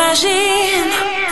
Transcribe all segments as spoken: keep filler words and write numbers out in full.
Imagine.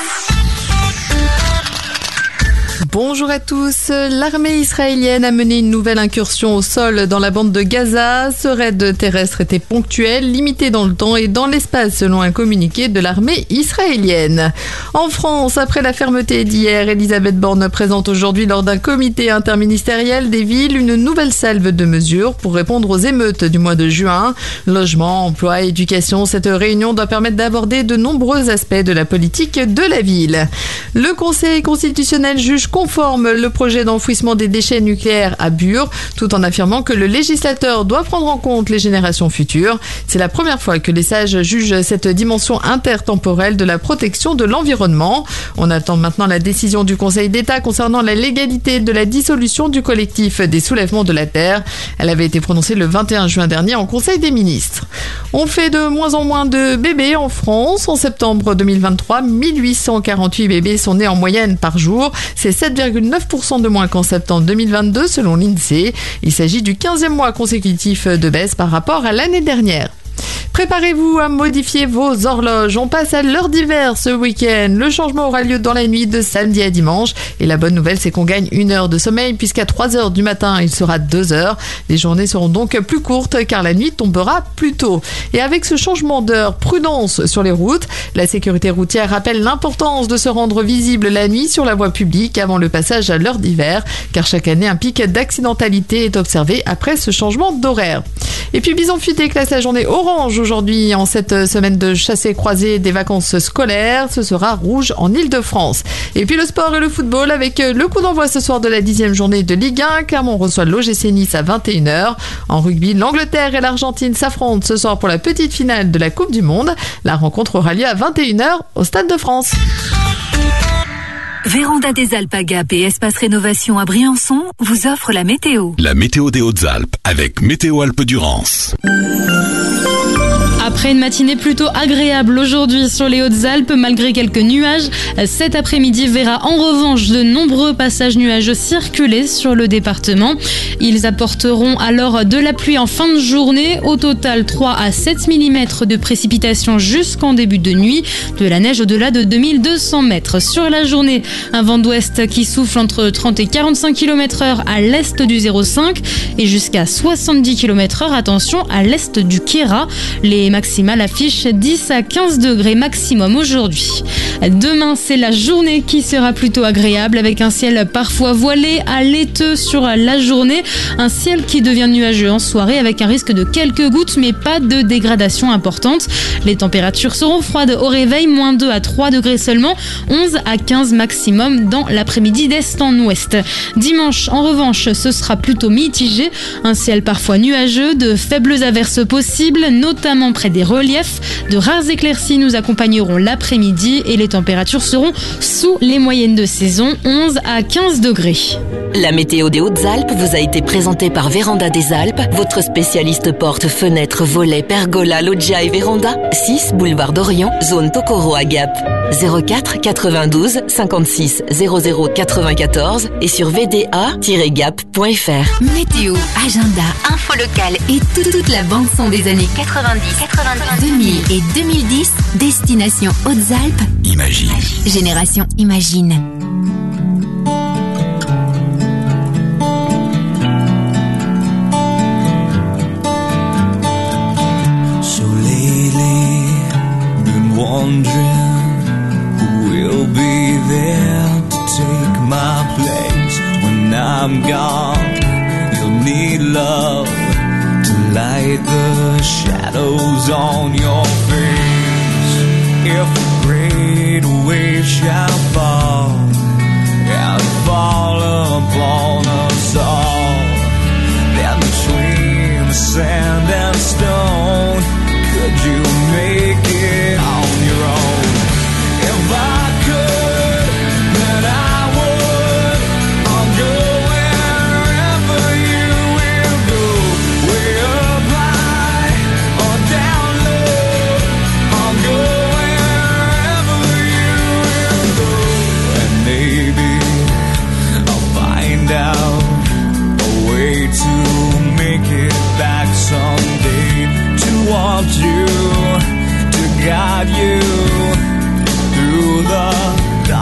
Bonjour à tous. L'armée israélienne a mené une nouvelle incursion au sol dans la bande de Gaza. Ce raid terrestre était ponctuel, limité dans le temps et dans l'espace selon un communiqué de l'armée israélienne. En France, après la fermeté d'hier, Elisabeth Borne présente aujourd'hui lors d'un comité interministériel des villes une nouvelle salve de mesures pour répondre aux émeutes du mois de juin. Logement, emploi, éducation, cette réunion doit permettre d'aborder de nombreux aspects de la politique de la ville. Le Conseil constitutionnel juge conforme le projet d'enfouissement des déchets nucléaires à Bure, tout en affirmant que le législateur doit prendre en compte les générations futures. C'est la première fois que les sages jugent cette dimension intertemporelle de la protection de l'environnement. On attend maintenant la décision du Conseil d'État concernant la légalité de la dissolution du collectif des soulèvements de la Terre. Elle avait été prononcée le vingt et un juin dernier en Conseil des ministres. On fait de moins en moins de bébés en France. En septembre deux mille vingt-trois, mille huit cent quarante-huit bébés sont nés en moyenne par jour. C'est sept virgule neuf pour cent de moins qu'en septembre deux mille vingt-deux selon l'INSEE. Il s'agit du quinzième mois consécutif de baisse par rapport à l'année dernière. Préparez-vous à modifier vos horloges. On passe à l'heure d'hiver ce week-end. Le changement aura lieu dans la nuit de samedi à dimanche. Et la bonne nouvelle, c'est qu'on gagne une heure de sommeil puisqu'à trois heures du matin, il sera deux heures. Les journées seront donc plus courtes car la nuit tombera plus tôt. Et avec ce changement d'heure, prudence sur les routes. La sécurité routière rappelle l'importance de se rendre visible la nuit sur la voie publique avant le passage à l'heure d'hiver car chaque année, un pic d'accidentalité est observé après ce changement d'horaire. Et puis Bison Futé classe la journée orange aujourd'hui en cette semaine de chassé-croisé des vacances scolaires. Ce sera rouge en Ile-de-France. Et puis le sport et le football avec le coup d'envoi ce soir de la dixième journée de Ligue un. Clermont reçoit l'O G C Nice à vingt et une heures. En rugby, l'Angleterre et l'Argentine s'affrontent ce soir pour la petite finale de la Coupe du Monde. La rencontre aura lieu à vingt et une heures au Stade de France. Véranda des Alpes à Gap et Espace Rénovation à Briançon vous offre la météo. La météo des Hautes-Alpes avec Météo Alpes-Durance. Après une matinée plutôt agréable aujourd'hui sur les Hautes-Alpes, malgré quelques nuages, cet après-midi verra en revanche de nombreux passages nuageux circuler sur le département. Ils apporteront alors de la pluie en fin de journée. Au total, trois à sept millimètres de précipitations jusqu'en début de nuit. De la neige au-delà de deux mille deux cents mètres. Sur la journée, un vent d'ouest qui souffle entre trente et quarante-cinq kilomètres heure à l'est du zéro cinq et jusqu'à soixante-dix kilomètres heure, attention, à l'est du Kéra. Les maximale affiche dix à quinze degrés maximum aujourd'hui. Demain, c'est la journée qui sera plutôt agréable avec un ciel parfois voilé à laiteux sur la journée. Un ciel qui devient nuageux en soirée avec un risque de quelques gouttes mais pas de dégradation importante. Les températures seront froides au réveil, moins deux à trois degrés seulement, onze à quinze maximum dans l'après-midi d'est en ouest. Dimanche, en revanche, ce sera plutôt mitigé. Un ciel parfois nuageux, de faibles averses possibles, notamment près des reliefs. De rares éclaircies nous accompagneront l'après-midi et les températures seront sous les moyennes de saison, onze à quinze degrés. La météo des Hautes-Alpes vous a été présentée par Véranda des Alpes, votre spécialiste porte, fenêtres, volets, pergola, loggia et véranda. six boulevard d'Orient, zone Tokoro à Gap. zéro quatre quatre-vingt-douze cinquante-six zéro zéro quatre-vingt-quatorze et sur v d a tiret gap point f r. Météo, agenda, info locale et toute, toute la bande son des années quatre-vingt-dix, quatre-vingt-dix, deux mille et deux mille dix. Destination Hautes-Alpes. Imagine. Génération Imagine. So lately, been wondering who will be there to take my place when I'm gone. You'll need love to light the shadows on your face. If a great wave shall fall and fall upon us all, then between the sand and stone, could you make it on your own? If I could, then I would. I'll go wherever you will go, way up high or down low. I'll go wherever you will go, and maybe I'll find out a way to make it back someday, to want you, to guide you,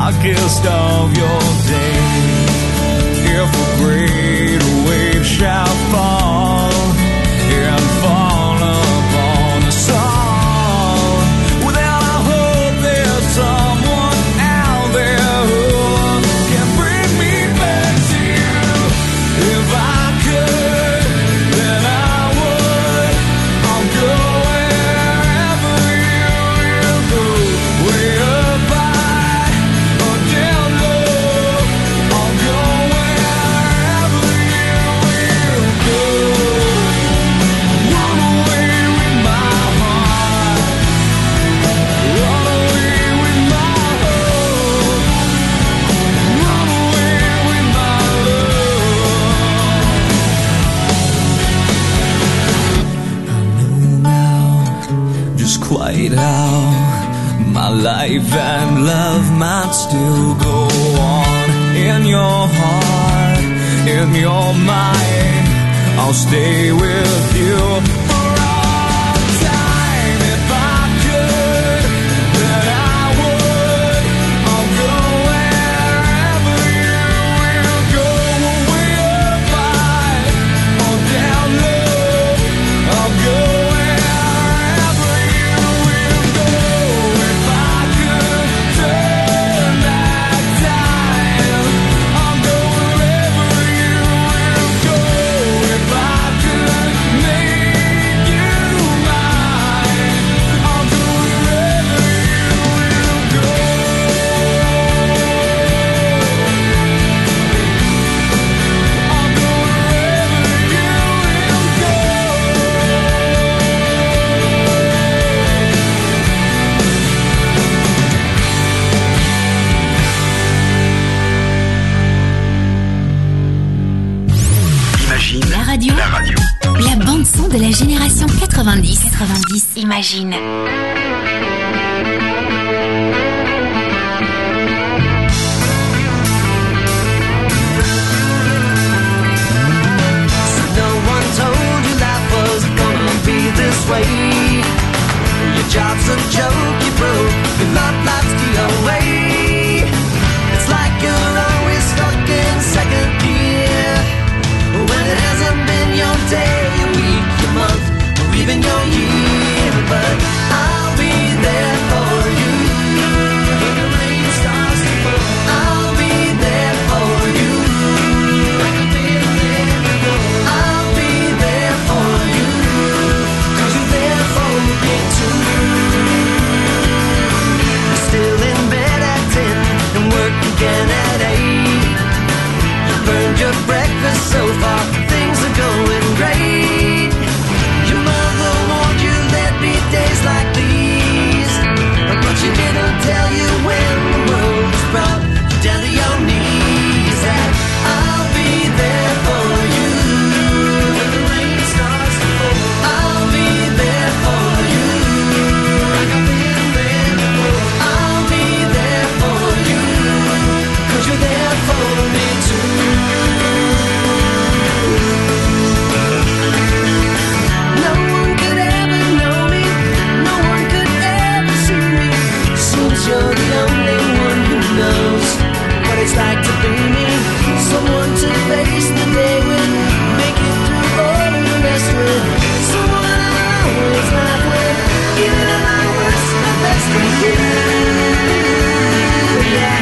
darkest of your days. If a great wave shall fall and fall upon us all, well then I hope there's someone out there who can bring me back to you. If I could, then I would. I'll go wherever you will go, way up high or down low. I'll go wherever you will go. Run away with my heart, run away with my hope, run away with my love. I know now just quite how my life and love might still go on. In your heart, in your mind, I'll stay with you for all time. If I could, then I would. I'll go wherever you will go, way up high or down low. I'll go wherever you will go. If I could turn back time, I'll go wherever you will go. If I could make you mine, I'll go wherever you will go. I'll go wherever you Imagine La radio, la radio. la bande son de la génération quatre-vingt-dix. quatre-vingt-dix, imagine. No one told you life was gonna be this way. Your job's a joke, you broke. Your love life's the away. It's like you're always stuck in second gear. When it hasn't been your day, your week, your month, or even your year. But I'll be there for you. When the rain starts to fall, I'll be there for you. I'll be there for you, 'cause you're there for me too. You're still in bed at ten and work again at eight. You burned your breakfast so far, things are going great. Your mother warned you there'd be days like these, but she didn't tell you when the world was brought you down to your knees. That I'll be there for you. When the rain starts to fall, I'll be there for you. Like I've been there before, I'll be there for you, 'cause you're there for me too. No one could ever know me, no one could ever see me. Seems you're the only one who knows what it's like to be me. Someone to face the day with, make it through all the rest with. Someone I always laugh with, even at my worst, my best with you. Yeah.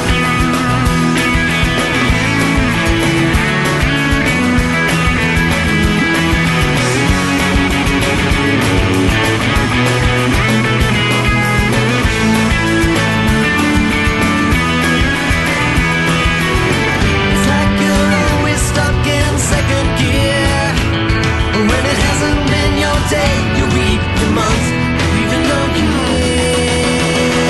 It's like you're always stuck in second gear. When it hasn't been your day, your week, your month, or even your year.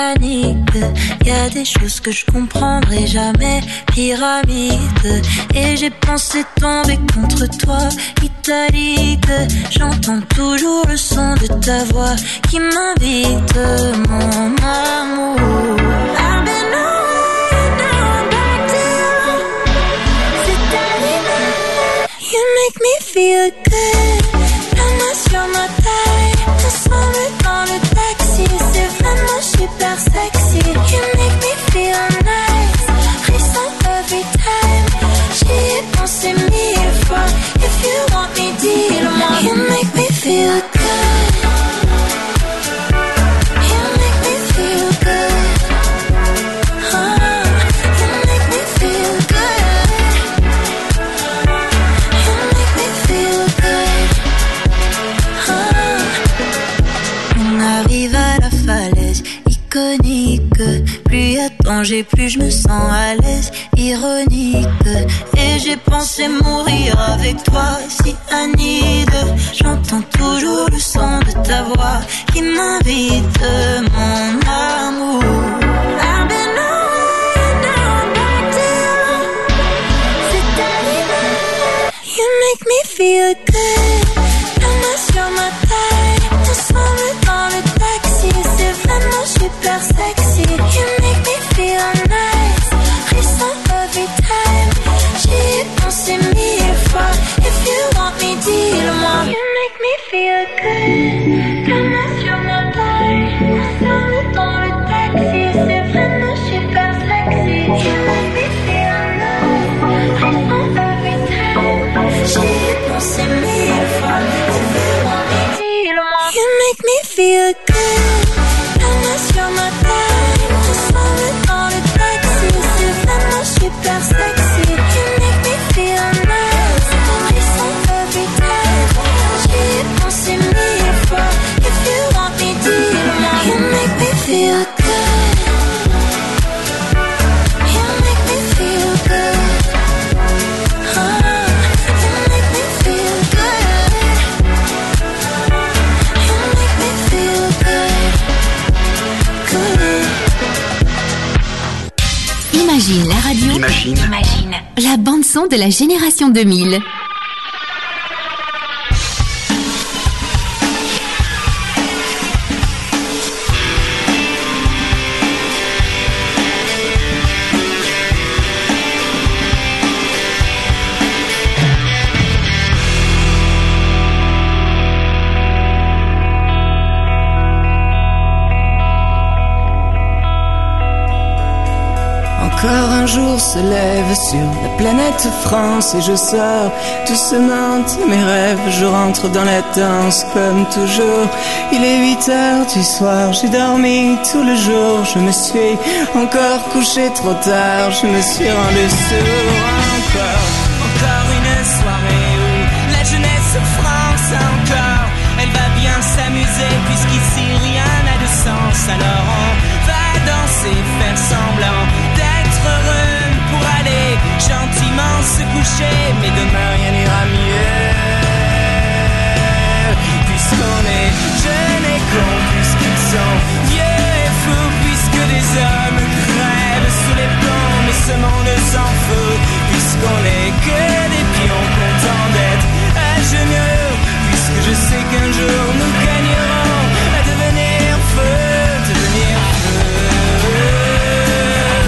panique. Y a des choses que je comprendrai jamais. Pyramide. Et j'ai pensé tomber contre toi, italique. J'entends toujours le son de ta voix qui m'invite, mon amour. I've been away, now I'm back to you. C'est terminé. You make me feel good. La main sur ma taille, ensemble dans le taxi. C'est vraiment super sexy. You make me feel nice. Frisson every time. J'y ai pensé mille fois. If you want me, dis-le-moi. You make me feel good. You make me feel good. Oh, you make me feel good. You make me feel good. Oh. On arrive à la falaise iconique. Plus y a de danger, plus je me sens à l'aise. Ironique. Et j'ai pensé mourir avec toi, si Anide. J'entends toujours le son de ta voix qui m'invite, mon amour. I've been away, now I'm back to you. C'est terminé. You make me feel good. La main sur ma taille, ensemble dans le taxi. C'est vraiment super sexy. You make me feel nice. Frisson every time. J'y ai pensé mille fois. If you want me, dis-le-moi. You make me feel good. La main sur ma taille, ensemble dans le taxi. C'est vraiment super sexy. You make me feel nice. Frisson every time. J'y ai pensé mille fois. If you want me, dis-le-moi. You make me feel good. La main sur ma taille, ensemble dans le taxi. C'est vraiment super sexy. You make me feel nice. Frisson every time. J'y ai pensé mille fois. If you want me, dis-le-moi. You make me feel good. You make me feel good. Oh, you make me feel good. You make me feel good. Good. Imagine la radio. Imagine. Imagine la bande son de la génération deux mille. Encore un jour se lève sur la planète France et je sors doucement de mes rêves. Je rentre dans la danse comme toujours. Il est huit heures du soir, j'ai dormi tout le jour. Je me suis encore couché trop tard, je me suis rendu sourd. Encore, encore une soirée où la jeunesse France encore. Elle va bien s'amuser puisqu'ici rien n'a de sens. Alors on va danser, faire semblant d'être heureux pour aller gentiment se coucher. Mais demain rien n'ira mieux, puisqu'on est jeunes et cons, puisqu'ils sont vieux et fous, puisque des hommes crèvent sous les plombs. Mais ce monde s'en fout, puisqu'on est que des pions contents d'être à genoux. Puisque je sais qu'un jour nous gagnerons à devenir feu, devenir feu.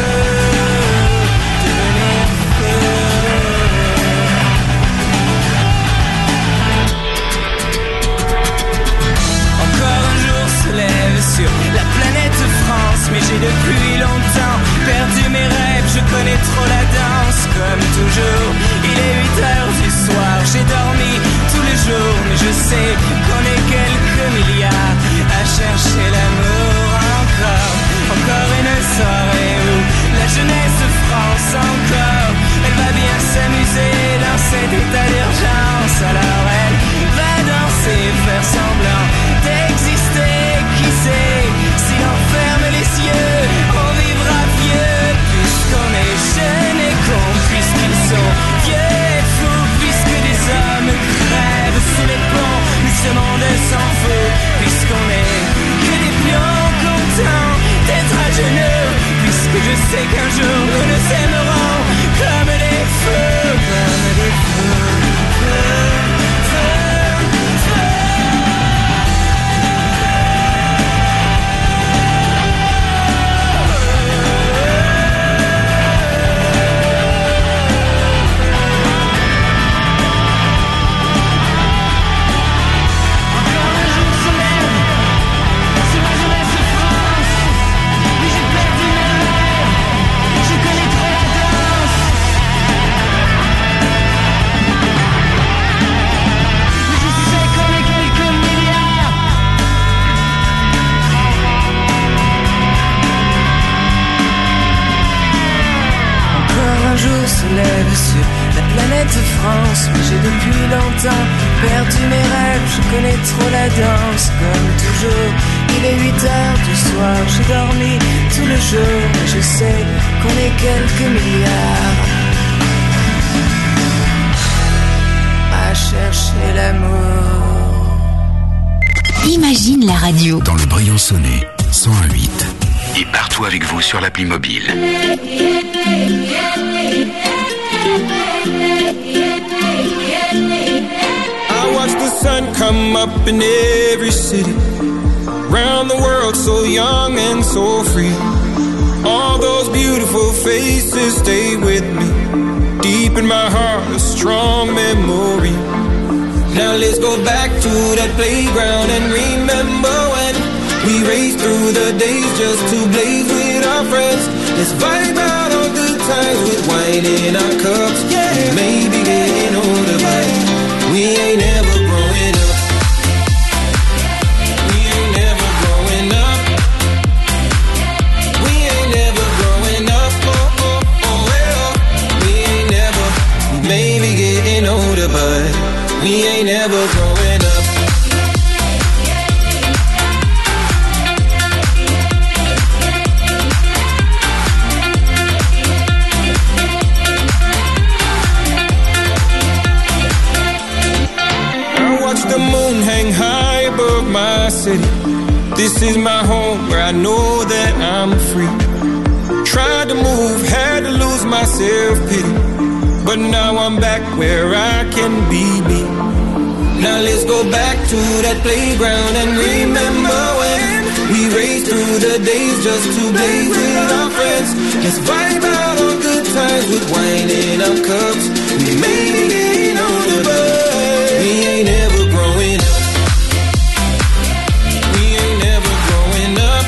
se lève sur la planète France. Mais j'ai depuis longtemps perdu mes rêves, je connais trop la danse. Comme toujours, il est huit heures du soir, j'ai dormi tout le jour. Mais je sais qu'on est quelques milliards à chercher l'amour. Imagine la radio. Dans le Briançonnais, cent un virgule huit. Et partout avec vous sur l'appli mobile. I watch the sun come up in every city, round the world so young and so free. All those beautiful faces stay with me, deep in my heart a strong memory. Now let's go back to that playground and remember when we raced through the days just to blaze with our friends. Let's vibe out on good times with wine in our cups. Yeah, we may be getting older, but we ain't never growing up. We ain't never growing up. We ain't never growing up. Oh, oh, oh, well, we ain't never. We may be getting older, but we ain't never growing up. The moon hang high above my city. This is my home where I know that I'm free. Tried to move, had to lose my self-pity, but now I'm back where I can be me. Now let's go back to that playground and remember when we raced through the days just to blaze with our friends. Let's vibe out on good times with wine in our cups. We may be getting older, but we ain't ever growing up. We ain't never growing up.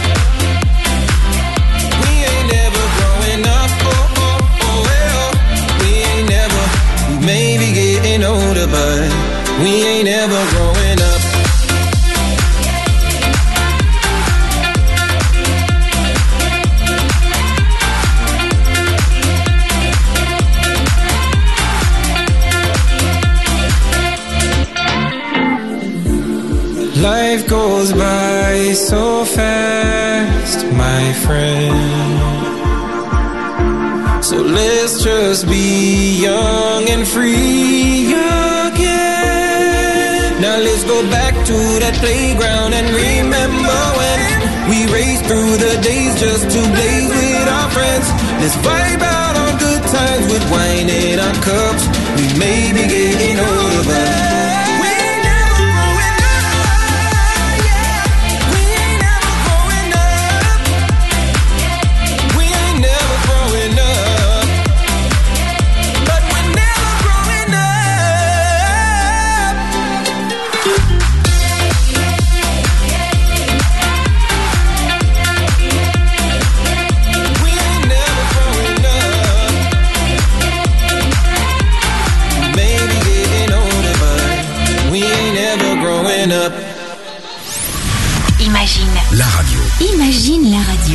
We ain't never growing up. Oh, oh, oh, well, we ain't never. We may be getting older, but we ain't ever growing up. Life goes by so fast, my friend. So let's just be young and free again. Now let's go back to that playground and remember when we raced through the days just to blaze with our friends. Let's vibe out on good times with wine in our cups. We may be getting older, but La radio. Imagine la radio.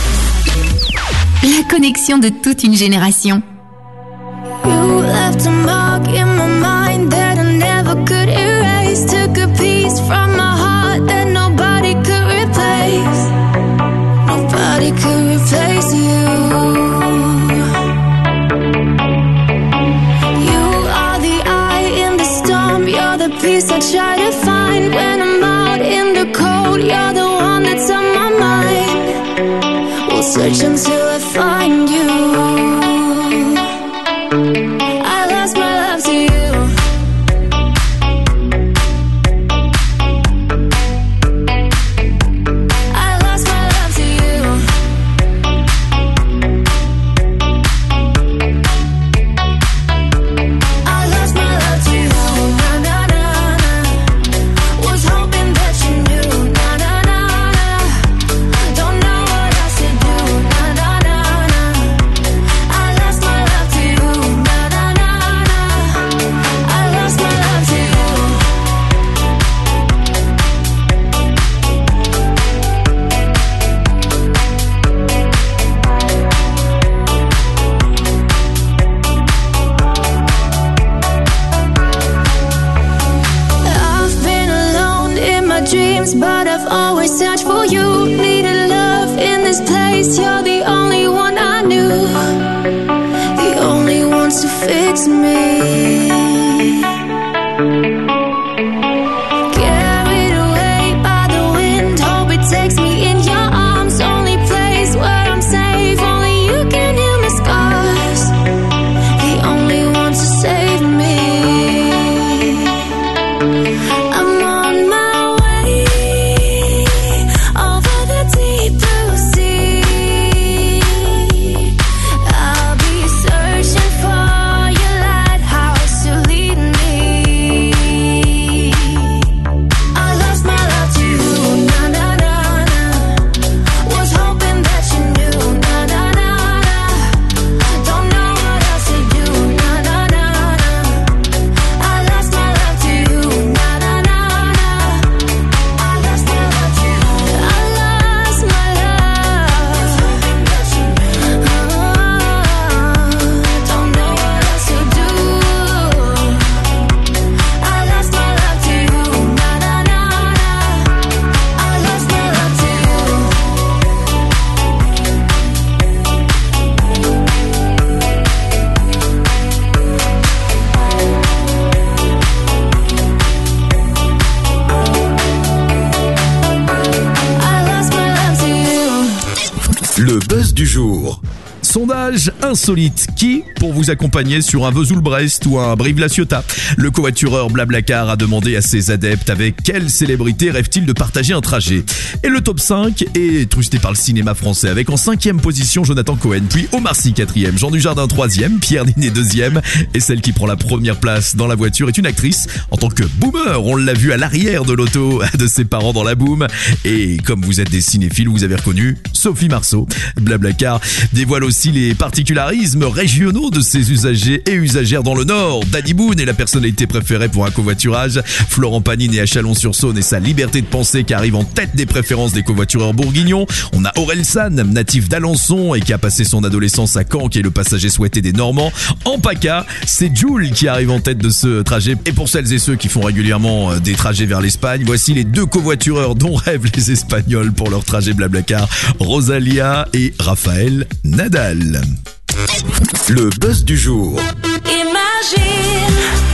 La connexion de toute une génération. You left a mark in my mind that I never could erase. Took a piece from my heart that nobody could replace. Nobody could replace you. You are the eye in the storm. You're the peace I try to find when I'm out in the cold. You're the one that's on my mind. We'll search until I find you. I lost my love to you. I lost my love to you. I lost my love to you. Na na na na. Was hoping that you knew. Na na na na. Don't know what else to do. Na na na. Sondage insolite. Qui pour vous accompagner sur un Vesoul-Brest ou un Brive-La Ciotat? Le covoitureur Blablacar a demandé à ses adeptes avec quelle célébrité rêve-t-il de partager un trajet. Et le top cinq est trusté par le cinéma français avec en cinquième position Jonathan Cohen, puis Omar Sy quatrième, Jean Dujardin troisième, Pierre Ninet deuxième, et celle qui prend la première place dans la voiture est une actrice. En tant que boomer, on l'a vu à l'arrière de l'auto de ses parents dans la boom. Et comme vous êtes des cinéphiles, vous avez reconnu Sophie Marceau. Blablacar dévoile aussi les particularismes régionaux de ses usagers et usagères dans le Nord. Danny Boone est la personnalité préférée pour un covoiturage. Florent Pagny né à Chalon-sur-Saône et sa liberté de penser qui arrive en tête des préférences des covoitureurs bourguignons. On a Aurel San, natif d'Alençon et qui a passé son adolescence à Caen, qui est le passager souhaité des Normands. En PACA, c'est Jules qui arrive en tête de ce trajet. Et pour celles et ceux qui font régulièrement des trajets vers l'Espagne, voici les deux covoitureurs dont rêvent les Espagnols pour leur trajet Blablacar, Rosalia et Raphaël Nadal. Le buzz du jour. Imagine.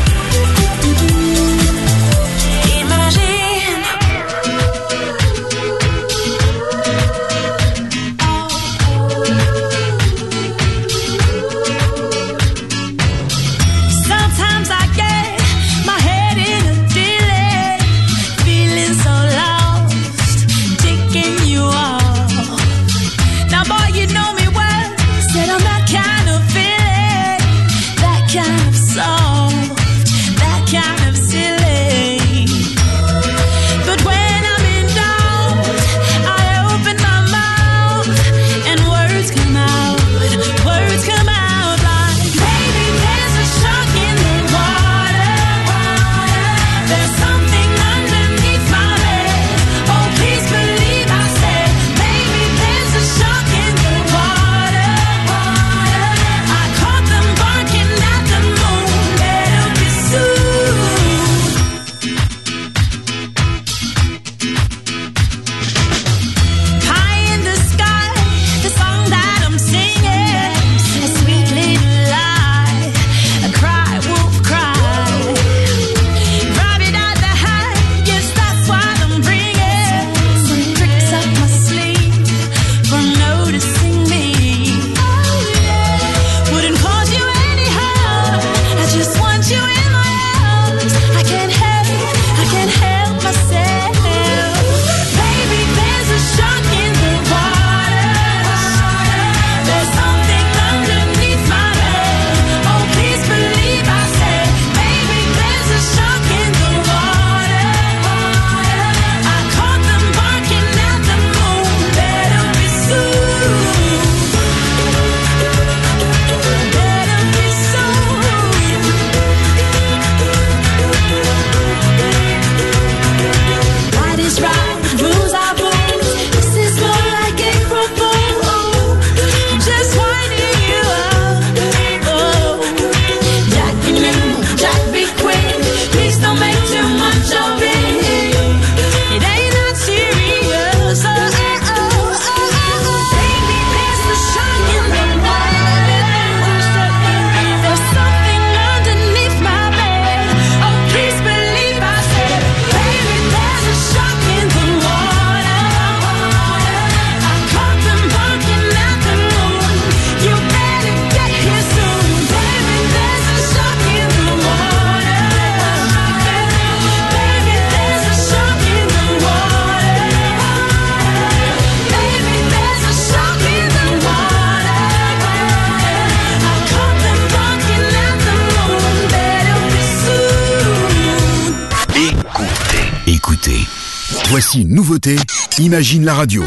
Voici une nouveauté, Imagine la radio.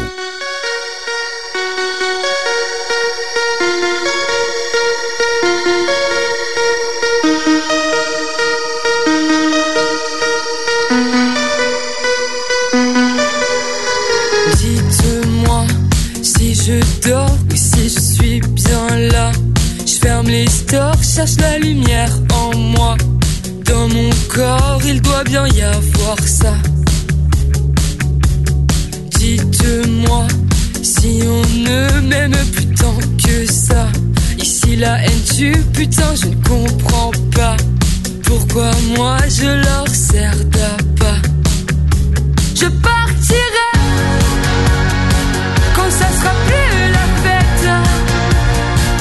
Dites-moi si je dors ou si je suis bien là. Je ferme les stores, cherche la lumière en moi. Dans mon corps, il doit bien y avoir ça. Dites-moi si on ne m'aime plus tant que ça. Ici la haine tue, putain je ne comprends pas. Pourquoi moi je leur sers d'appât. Je partirai quand ça sera plus la fête.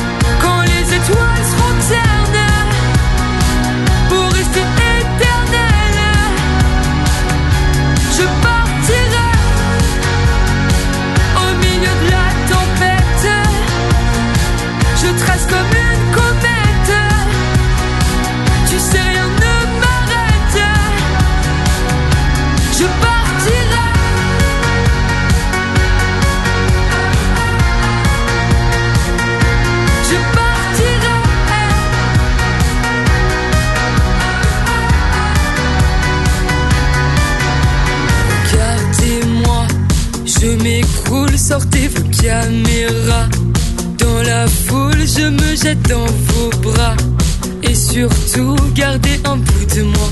caméra. Dans la foule, je me jette dans vos bras. Et surtout, gardez un bout de moi.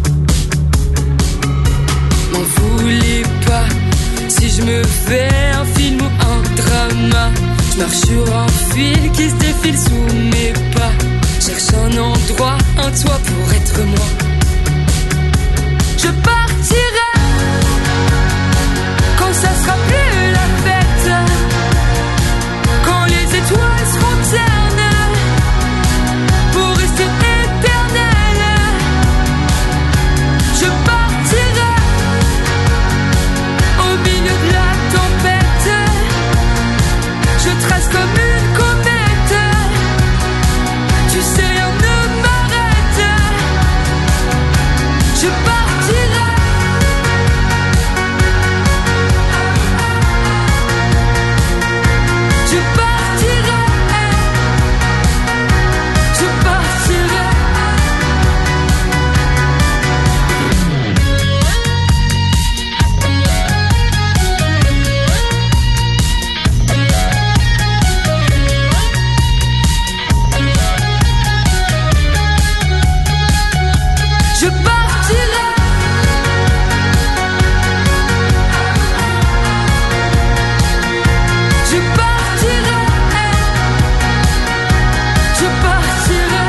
M'en voulez pas si je me fais un film ou un drama. Je marche sur un fil qui se défile sous mes pas. Cherche un endroit, un toit pour être moi. Je partirai quand ça sera plus la fête, quand les étoiles seront ternes pour rester éternelles. Je partirai au milieu de la tempête. Je trace comme une comète. Tu sais, rien ne m'arrête. Je partirai. Je partirai. Je partirai. Je partirai. Je partirai. Je partirai.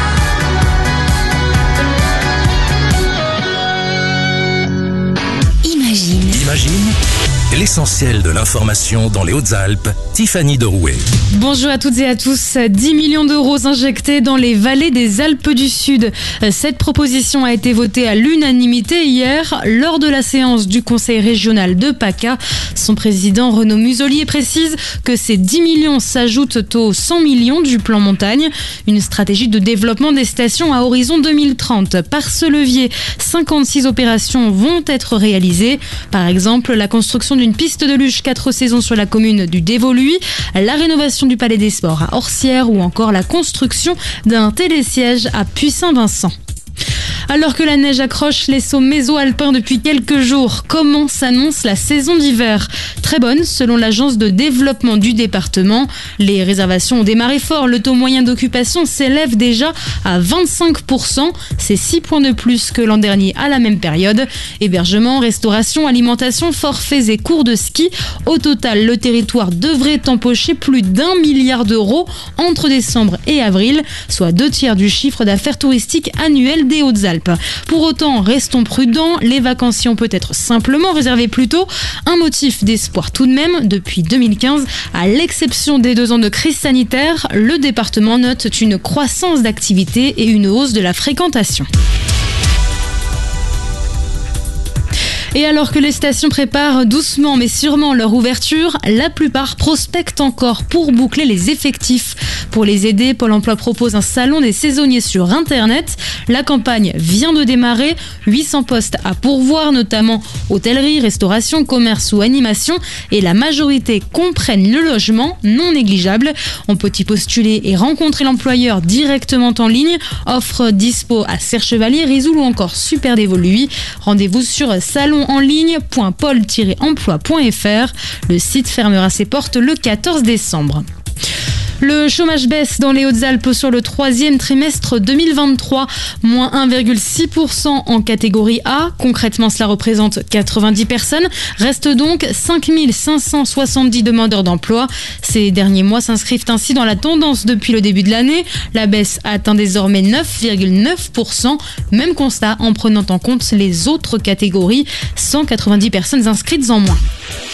Imagine. Imagine l'essentiel de l'information dans les Hautes-Alpes, Tiffany Derouet. Bonjour à toutes et à tous. dix millions d'euros injectés dans les vallées des Alpes du Sud. Cette proposition a été votée à l'unanimité hier lors de la séance du conseil régional de PACA. Son président Renaud Muselier précise que ces dix millions s'ajoutent aux cent millions du plan montagne. Une stratégie de développement des stations à horizon deux mille trente. Par ce levier, cinquante-six opérations vont être réalisées. Par exemple, la construction d'une piste de luge quatre saisons sur la commune du Dévoluy, la rénovation du Palais des Sports à Orsières ou encore la construction d'un télésiège à Puy-Saint-Vincent. Alors que la neige accroche les sommets méso-alpins depuis quelques jours, comment s'annonce la saison d'hiver ? Très bonne selon l'agence de développement du département. Les réservations ont démarré fort. Le taux moyen d'occupation s'élève déjà à vingt-cinq pour cent. C'est six points de plus que l'an dernier à la même période. Hébergement, restauration, alimentation, forfaits et cours de ski. Au total, le territoire devrait empocher plus d'un milliard d'euros entre décembre et avril, soit deux tiers du chiffre d'affaires touristique annuel des Hautes-Alpes. Pour autant, restons prudents, les vacanciers ont peut-être simplement réservé plus tôt. Un motif d'espoir tout de même, depuis deux mille quinze, à l'exception des deux ans de crise sanitaire, le département note une croissance d'activité et une hausse de la fréquentation. Et alors que les stations préparent doucement mais sûrement leur ouverture, la plupart prospectent encore pour boucler les effectifs. Pour les aider, Pôle emploi propose un salon des saisonniers sur Internet. La campagne vient de démarrer, huit cents postes à pourvoir, notamment hôtellerie, restauration, commerce ou animation. Et la majorité comprennent le logement, non négligeable. On peut y postuler et rencontrer l'employeur directement en ligne. Offre dispo à Serre-Chevalier, Risoul ou encore Super Dévoluy. Rendez-vous sur salon en ligne point pôle tiret emploi point f r. Le site fermera ses portes le quatorze décembre. Le chômage baisse dans les Hautes-Alpes sur le troisième trimestre deux mille vingt-trois, moins un virgule six pour cent en catégorie A. Concrètement, cela représente quatre-vingt-dix personnes. Restent donc cinq mille cinq cent soixante-dix demandeurs d'emploi. Ces derniers mois s'inscrivent ainsi dans la tendance depuis le début de l'année. La baisse atteint désormais neuf virgule neuf pour cent. Même constat en prenant en compte les autres catégories. cent quatre-vingt-dix personnes inscrites en moins.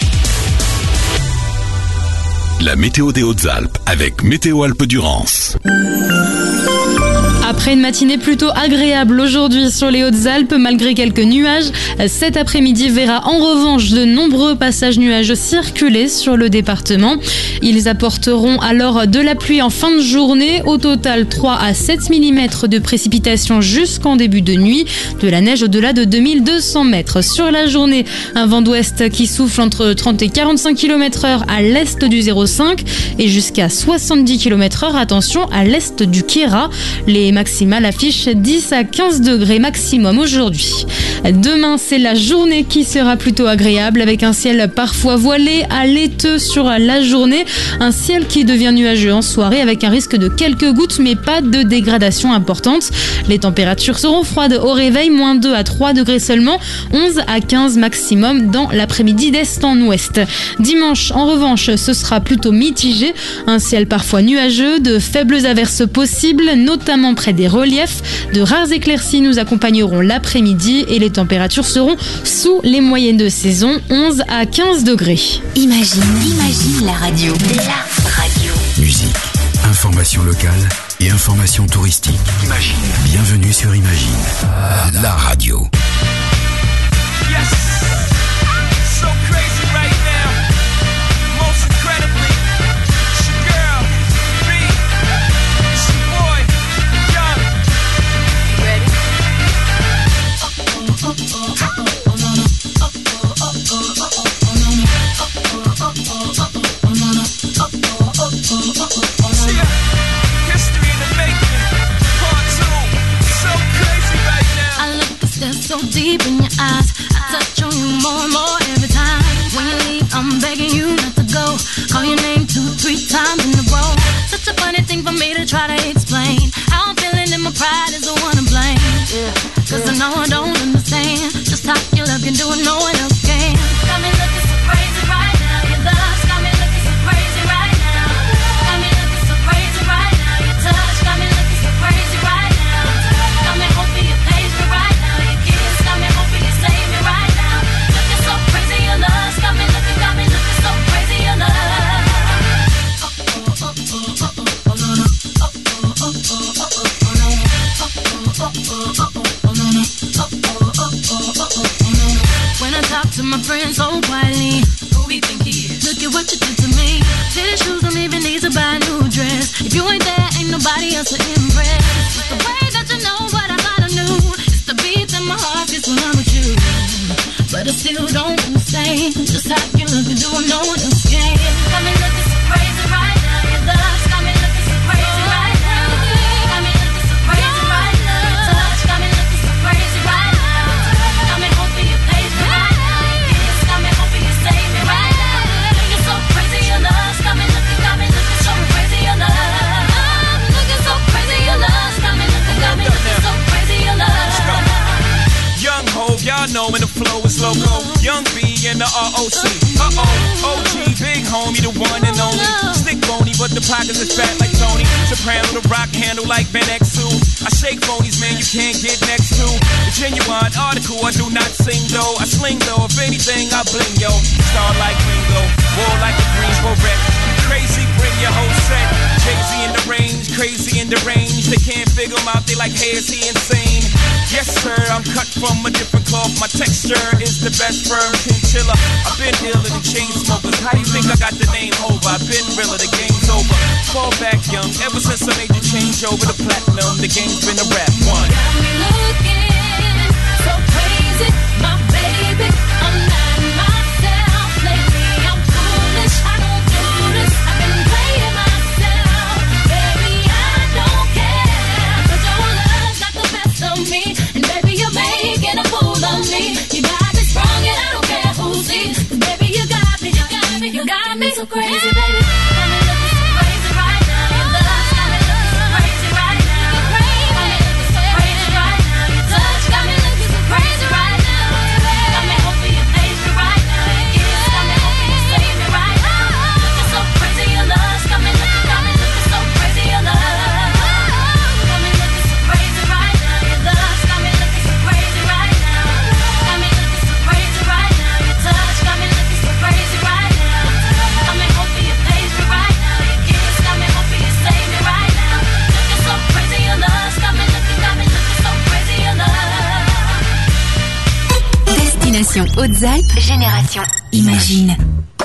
La météo des Hautes-Alpes avec Météo Alpes-Durance. Après une matinée plutôt agréable aujourd'hui sur les Hautes-Alpes, malgré quelques nuages, cet après-midi verra en revanche de nombreux passages nuageux circuler sur le département. Ils apporteront alors de la pluie en fin de journée. Au total, trois à sept millimètres de précipitations jusqu'en début de nuit. De la neige au-delà de deux mille deux cents mètres. Sur la journée, un vent d'ouest qui souffle entre trente et quarante-cinq kilomètres heure à l'est du zéro cinq et jusqu'à soixante-dix kilomètres heure, attention, à l'est du Kéra. Les maximums maximale affiche dix à quinze degrés maximum aujourd'hui. Demain, c'est la journée qui sera plutôt agréable avec un ciel parfois voilé à laiteux sur la journée. Un ciel qui devient nuageux en soirée avec un risque de quelques gouttes mais pas de dégradation importante. Les températures seront froides au réveil, moins deux à trois degrés seulement, onze à quinze maximum dans l'après-midi d'est en ouest. Dimanche, en revanche, ce sera plutôt mitigé. Un ciel parfois nuageux, de faibles averses possibles, notamment près des reliefs. De rares éclaircies nous accompagneront l'après-midi et les températures seront sous les moyennes de saison, onze à quinze degrés. Imagine, imagine la radio. La radio. Musique, information locale et information touristique. Imagine. Bienvenue sur Imagine, la radio. Yes. So crazy right now. Most incredibly. It's your girl, B. It's your boy, Young. You ready? See ya. History in the making. Part two. So crazy right now. I look a step so deep in your eyes. I touch on you more and more every time. When you leave, I'm begging you not to go. Call your name two, three times in a row. Such a funny thing for me to try to explain. How I'm feeling and my pride is the one to blame. Yeah, cause I know I don't understand just how you love can do it, no one else can. Got me looking so crazy right now. Your love's got me looking so crazy right now. Got me looking so crazy right now. Your touch got me looking so crazy right now. Got me hoping you page me right now. Your kiss got me hoping you save me right now. Looking so crazy, your love's got me looking, got me looking so crazy, your love. When I talk to my friends so quietly, who we think he is? Look at what you did to me. Fitted shoes, don't even need to buy a new dress. If you ain't there, ain't nobody else to impress. It's the way that you know what I thought I knew. It's the beat that my heart gets when I'm with you. But I still don't understand just how you look and do what no one else can. Got me looking so crazy right now. Your love's got me looking so crazy right now. Got me looking so crazy right now. Your touch got me looking so crazy right now. Got me hoping you page me right now. Your kiss got me hoping you save me right now. Looking so crazy, your love's got me looking, got me looking so crazy, your love. I'm looking so crazy, your love's got me looking, got me looking so crazy, your love. Young Hov, y'all know when the flow is loco. Young B and the R O C. Uh-oh, O G, big homie, the one and only. Stick bony, but the pockets is fat like Tony. Soprano, the rock handle like Ben X two. I shake phonies, man, you can't get next to. The genuine article, I do not sing though. I sling though, if anything, I bling yo. Star like Ringo, war like a Greensboro wreck. Crazy, bring your whole set. Jay-Z in the range, crazy in the range. They can't figure him out, they like, hey, is he insane? Yes, sir, I'm cut from a different cloth. My texture is the best firm chinchilla. I've been dealing in chain smokers. How do you think I got the name over? I've been realer, the game's over. Fall back young, ever since I made the change over to platinum, the game's been a rap one. Got me looking so crazy, my baby. I'm not myself lately. I'm foolish, I don't do this. I've been playing myself, baby. I don't care, 'cause your love's got the best of me, and baby you're making a fool of me. You got me strong and I don't care who sees. 'Cause baby you got me, you got me, you got me so crazy, baby. Got me looking so crazy right now. Your love's got me looking so crazy right now. Got me looking so crazy right now. Your touch got me looking so crazy right now. Got me hoping you page me right now. Your kiss got me hoping you save me right now. Looking so crazy, your love's got me looking, got me looking so crazy, your love. Got me looking so crazy right now. Your love's got me looking so crazy right now. Got me looking so crazy right now. Your touch got me looking so crazy right now. Got me hoping you page me right now. Your kiss got me hoping you save me right now. Looking so crazy, your love's got me looking, got me looking so crazy, your love. Destination Hautes-Alpes, Génération Imagine.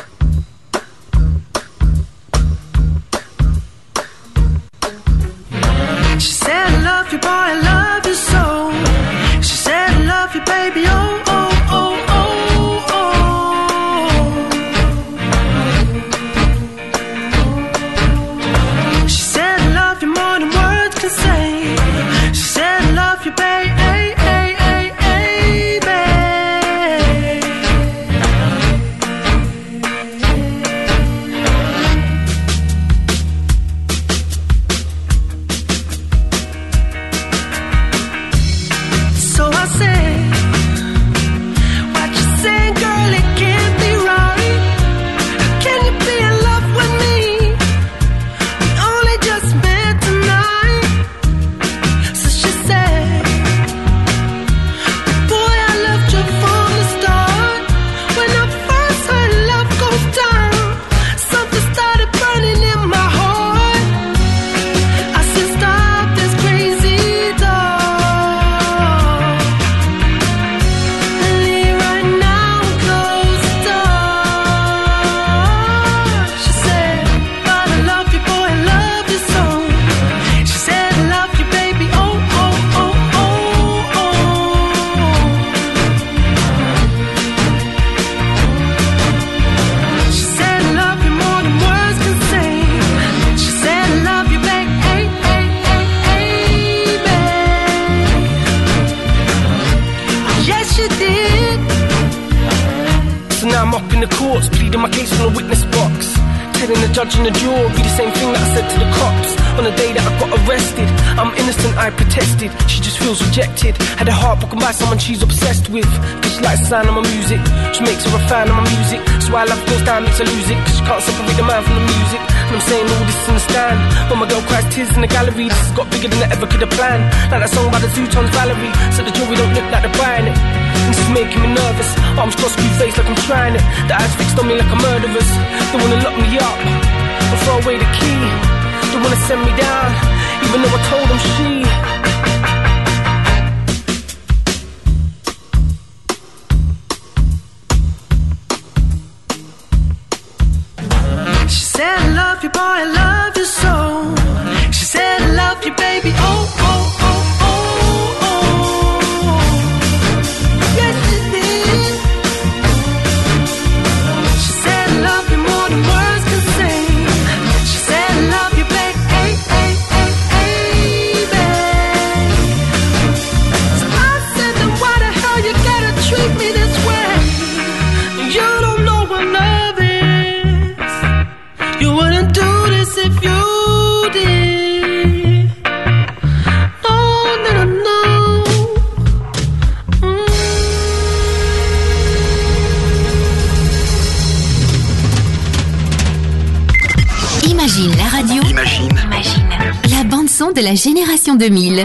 She said I love you, boy, I love you so. She said I love you, baby, oh, oh, oh, oh, oh. She said I love you more than words can say. I'm up in the courts, pleading my case in the witness box. Telling the judge and the jury the same thing that I said to the cops on the day that I got arrested. I'm innocent, I protested. She just feels rejected. Had her heart broken by someone she's obsessed with. Cause she likes the sound of my music. She makes her a fan of my music. So why love goes down makes her lose it. Cause she can't separate the man from the music. And I'm saying all this in the stand. When my girl cries tears in the gallery, this has got bigger than I ever could have planned. Like that song by the Zootons, Valerie. So the jury don't look like they're buying it. And this is making me nervous. Arms crossed, screw face like I'm trying it. The eyes fixed on me like a murderer's. They wanna lock me up and throw away the key. They wanna send me down, even though I told them she. She said I love you, boy, I love you so. She said I love you, baby, oh, oh, oh, oh, oh. Yes, she did. She said I love you more than words can say. She said I love you, baby, hey, hey, hey, hey, babe. So I said, then why the hell you gotta treat me this way? You don't know what love is. You wouldn't do this if you did. Oh, no, no, no. Mm. Imagine la radio. Imagine. Imagine. La bande son de la génération deux mille.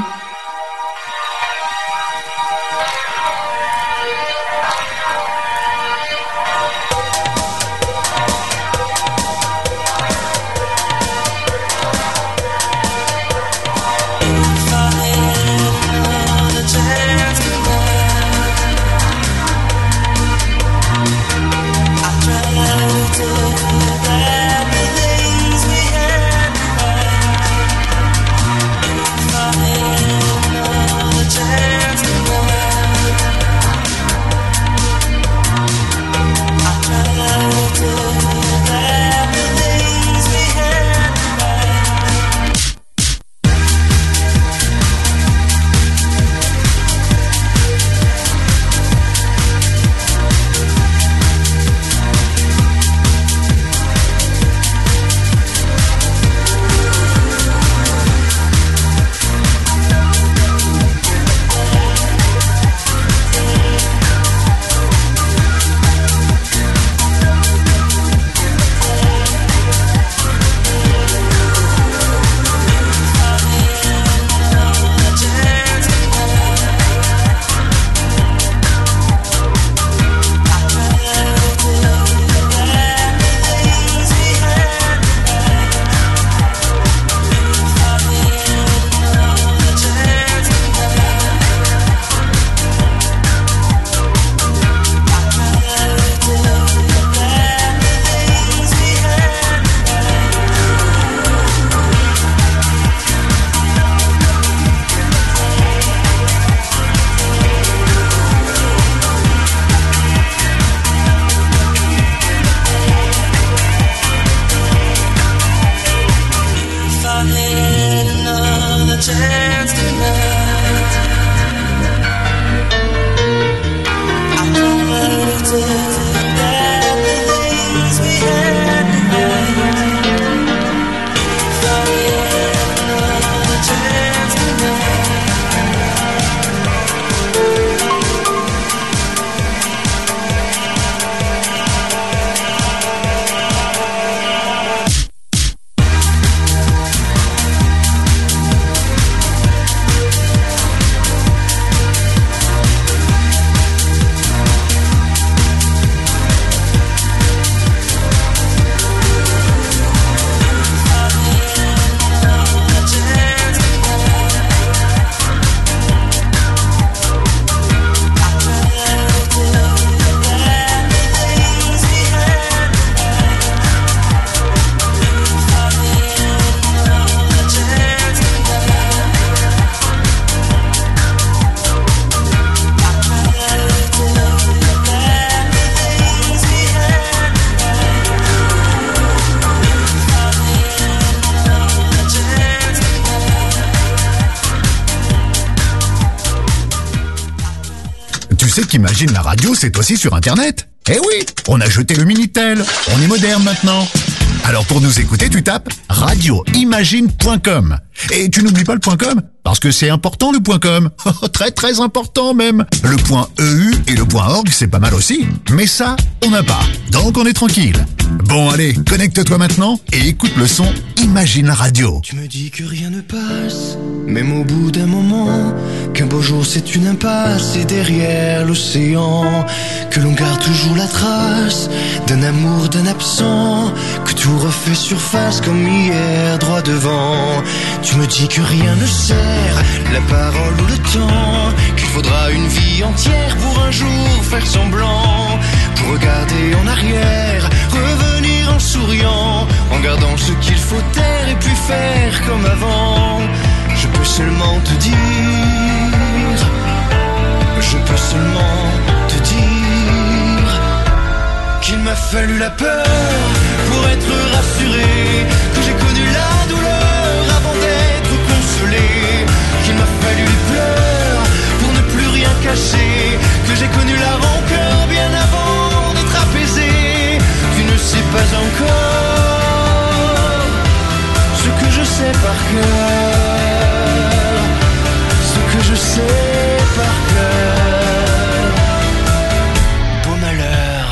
Tu sais qu'Imagine la radio, c'est aussi sur Internet. Eh oui, on a jeté le Minitel. On est moderne maintenant. Alors pour nous écouter, tu tapes radio imagine point com. Et tu n'oublies pas le .com, parce que c'est important le .com. Très très important même. Le .eu et le .org, c'est pas mal aussi. Mais ça, on n'a pas. Donc on est tranquille. Bon allez, connecte-toi maintenant et écoute le son Imagine Radio. Tu me dis que rien ne passe, même au bout d'un moment, qu'un beau jour c'est une impasse et derrière l'océan, que l'on garde toujours la trace d'un amour, d'un absent, que tout refait surface comme hier droit devant. Tu me dis que rien ne sert, la parole ou le temps, qu'il faudra une vie entière pour un jour faire semblant, pour regarder en arrière, revenir en souriant, en gardant ce qu'il faut taire et puis faire comme avant. Je peux seulement te dire, je peux seulement te dire qu'il m'a fallu la peur pour être rassuré, que j'ai connu la douleur avant d'être consolé, qu'il m'a fallu les pleurs pour ne plus rien cacher, que j'ai connu la rancœur bien avant d'être apaisé. Tu ne sais pas encore ce que je sais par cœur, ce que je sais par cœur. Beau malheur.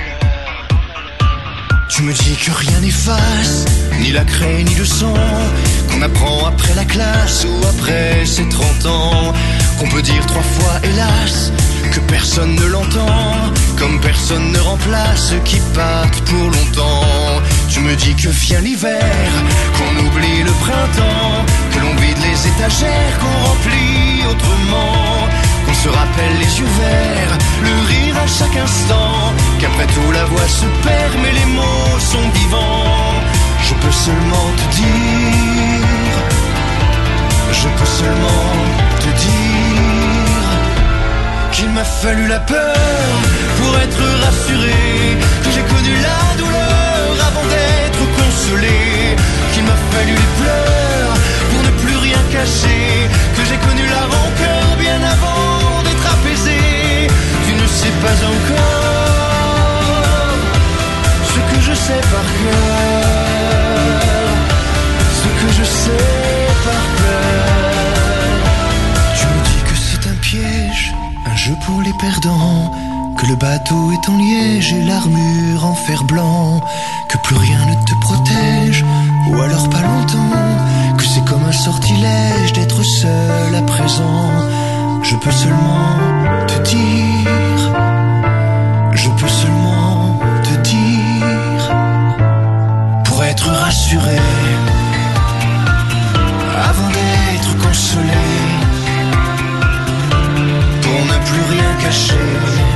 Tu me dis que rien n'efface, ni la craie ni le sang, qu'on apprend après la classe ou après ses trente ans, qu'on peut dire trois fois hélas, que personne ne l'entend, comme personne ne remplace ceux qui partent pour longtemps. Tu me dis que vient l'hiver, qu'on oublie le printemps, que l'on vide les étagères, qu'on remplit autrement, qu'on se rappelle les yeux verts, le rire à chaque instant, qu'après tout la voix se perd mais les mots sont vivants. Je peux seulement te dire, je peux seulement te dire qu'il m'a fallu la peur pour être rassuré, que j'ai connu la douleur avant d'être consolé, qu'il m'a fallu les pleurs pour ne plus rien cacher, que j'ai connu la rancœur bien avant d'être apaisé. Tu ne sais pas encore ce que je sais par cœur, ce que je sais par cœur. Tu me dis que c'est un piège, un jeu pour les perdants, que le bateau est en liège et l'armure en fer blanc, que plus rien ne te protège, ou alors pas longtemps, que c'est comme un sortilège d'être seul à présent. Je peux seulement te dire, je peux seulement te dire, pour être rassuré, avant d'être consolé, pour ne plus rien cacher,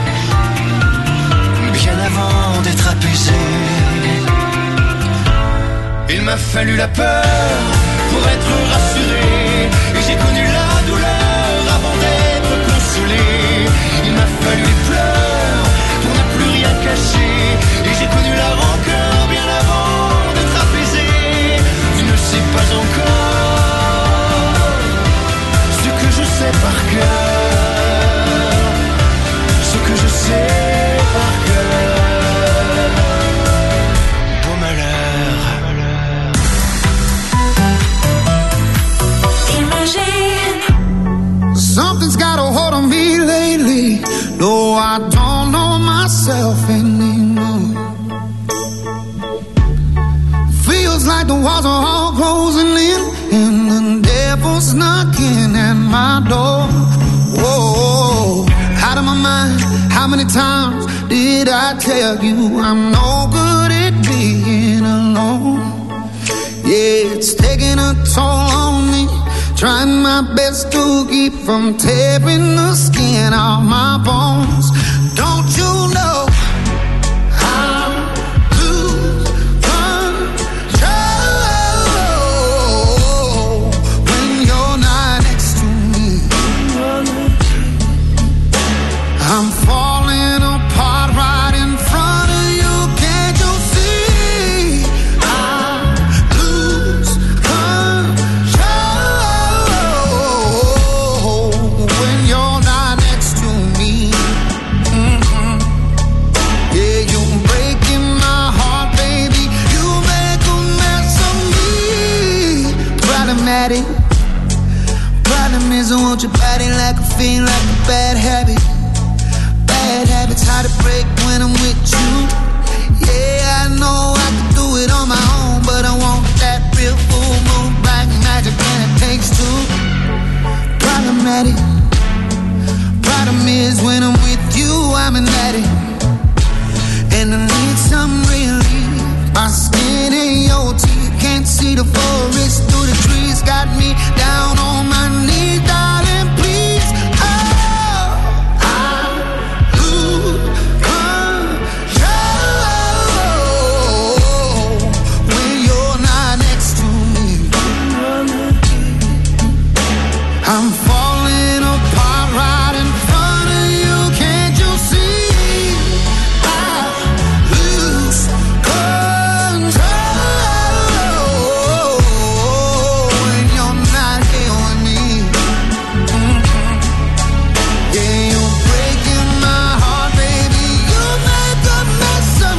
bien avant d'être apaisé. Il m'a fallu la peur pour être rassuré, et j'ai connu la douleur avant d'être consolé. Il m'a fallu les pleurs pour ne plus rien cacher, et j'ai connu la rancœur bien avant d'être apaisé. Tu ne sais pas encore ce que je sais par cœur, ce que je sais par cœur. Beau malheur. Something's got a hold on me lately. No, I don't know myself anymore. Feels like the walls are all closing in, and the devil's knocking at my door. Whoa, out of my mind. How many times did I tell you I'm no good at being alone? Yeah, it's taking a toll on me, trying my best to keep from tearing the skin off my bones. Don't you know I lose control when you're not next to me? I'm falling apart right in front of you. Can't you see? I lose control when you're not next to me. me, so won't you body like a fiend, like a bad habit. Bad habits hard to break when I'm with you. Yeah, I know I can do it on my own, but I want that real full moon, black magic, and it takes two. Problematic. Problem is when I'm with you, I'm an addict, and I need some relief. My skin ain't your teeth, can't see the forest through the trees. Got me down on my knees, darling, please. Oh, I lose control when you're not next to me. I'm falling apart right in front of you, can't you see? I lose control when you're not here with me. Mm-hmm. Yeah, you're breaking my heart, baby. You make a mess of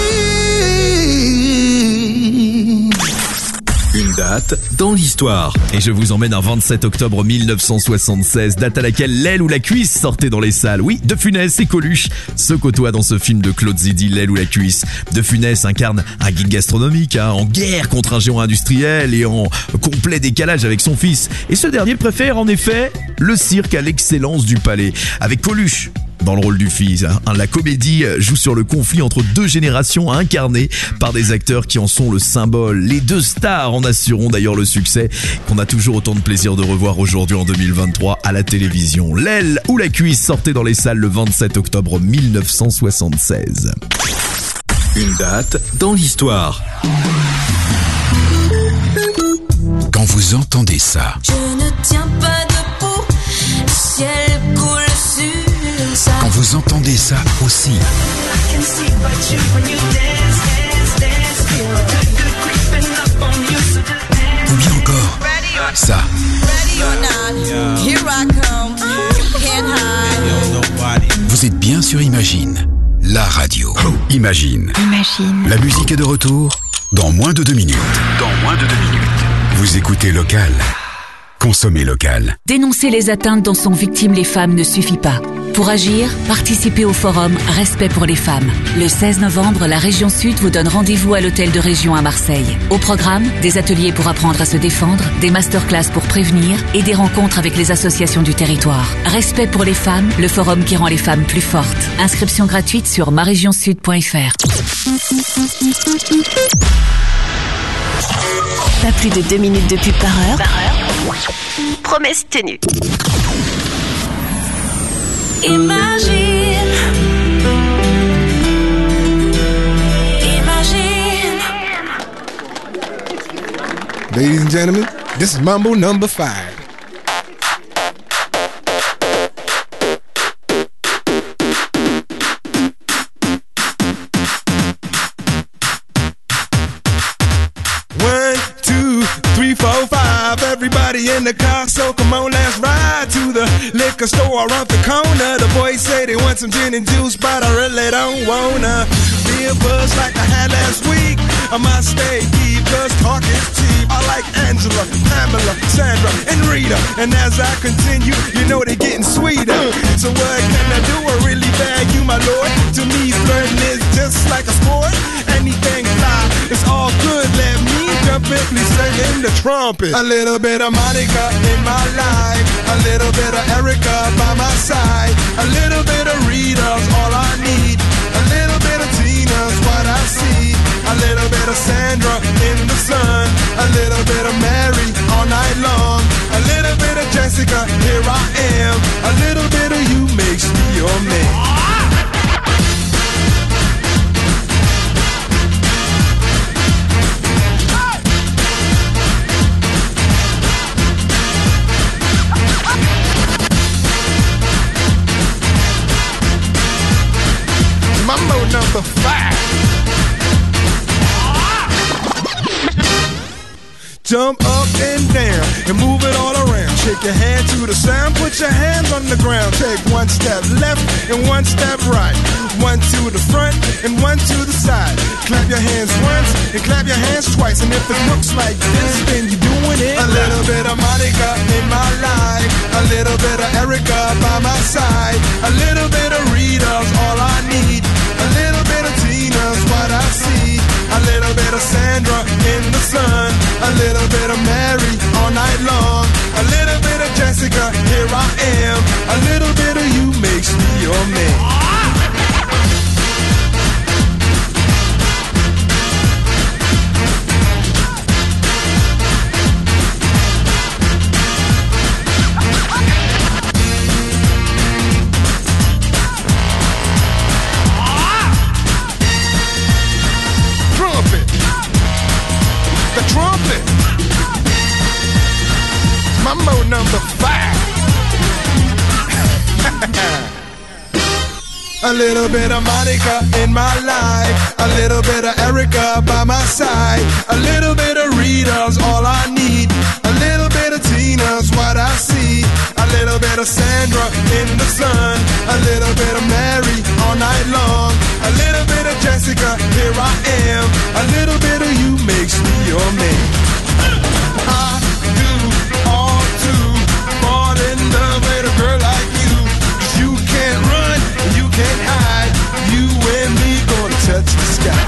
me. Une date dans l'histoire. Et je vous emmène un vingt-sept octobre mille neuf cent soixante-seize, date à laquelle l'aile ou la cuisse sortait dans les salles. Oui, De Funès et Coluche se côtoient dans ce film de Claude Zidi, l'aile ou la cuisse. De Funès incarne un guide gastronomique, hein, en guerre contre un géant industriel et en complet décalage avec son fils. Et ce dernier préfère en effet le cirque à l'excellence du palais. Avec Coluche dans le rôle du fils, hein. La comédie joue sur le conflit entre deux générations incarnées par des acteurs qui en sont le symbole. Les deux stars en assureront d'ailleurs le succès qu'on a toujours autant de plaisir de revoir aujourd'hui en deux mille vingt-trois à la télévision. L'aile ou la cuisse sortait dans les salles le vingt-sept octobre mille neuf cent soixante-seize. Une date dans l'histoire. Quand vous entendez ça, Je ne tiens pas debout, ciel coule sur ça. quand vous entendez ça aussi, ou bien encore ça, vous êtes bien sur Imagine, la radio. Imagine. Imagine. La musique est de retour dans moins de deux minutes. Dans moins de deux minutes. Vous écoutez Local. Consommez local. Dénoncer les atteintes dont sont victimes les femmes ne suffit pas. Pour agir, participez au forum Respect pour les femmes. Le seize novembre, la région Sud vous donne rendez-vous à l'hôtel de région à Marseille. Au programme, des ateliers pour apprendre à se défendre, des masterclass pour prévenir et des rencontres avec les associations du territoire. Respect pour les femmes, le forum qui rend les femmes plus fortes. Inscription gratuite sur ma région sud point f r. Pas plus de deux minutes de pub par heure. Par heure. Promesse tenue. Imagine. Imagine. Ladies and gentlemen, this is Mambo number five. One, two, three, four, five. Everybody in the car, so come on, let's ride to the liquor store around the corner. The boys say they want some gin and juice, but I really don't wanna be a buzz like I had last week. I must stay deep, cause talk is cheap. I like Angela, Pamela, Sandra, and Rita. And as I continue, you know they're getting sweeter. So what can I do? I really bag you, my lord. To me, flirting is just like a sport. Anything fly, it's all good. Let me jump in, please sing in the trumpet. A little bit of Monica in my life, a little bit of Erica by my side, a little bit of Rita's all I need, a little bit of Tina's what I see, a little bit of Sandra in the sun, a little bit of Mary all night long, a little bit of Jessica, here I am, a little bit of you makes me your man. Mambo number five. Jump up and down and move it all around. Shake your hand to the sound, put your hands on the ground. Take one step left and one step right. One to the front and one to the side. Clap your hands once and clap your hands twice. And if it looks like this, then you're doing it. A little bit of Monica in my life, Erica by my side. A little bit of Rita's all I need. A little bit of Tina's what I see. A little bit of Sandra in the sun. A little bit of Mary all night long. A little bit of Jessica, here I am. A little bit of you makes me your man. Trumpet. Mambo number five. A little bit of Monica in my life. A little bit of Erica by my side. A little bit of Rita's all I need. A little bit of Tina's what I see. A little bit of Sandra in the sun. A little bit of Mary all night long. A little bit of Jessica, here I am. A little bit of you makes me your man. I do all to fall in love with a girl like you. 'Cause you can't run, you can't hide. You and me gonna touch the sky.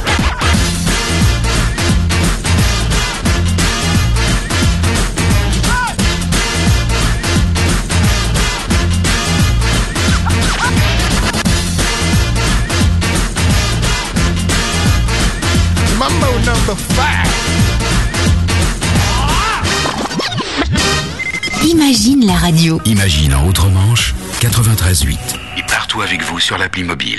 Mambo number five. Imagine la radio. Imagine en Outre-Manche, quatre-vingt-treize huit. Et partout avec vous sur l'appli mobile.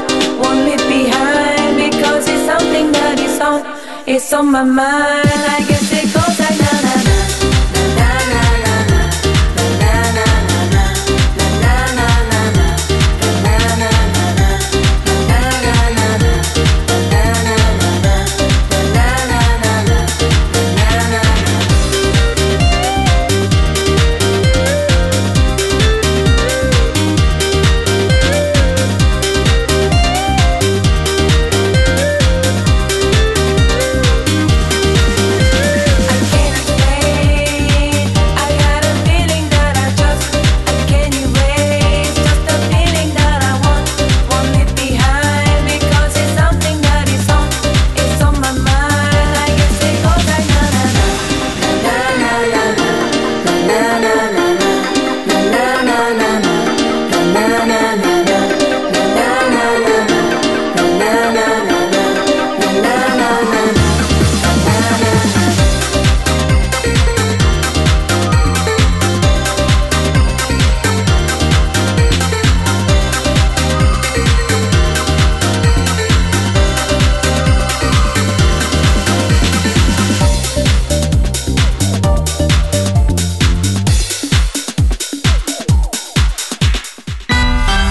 It's on my mind, I guess.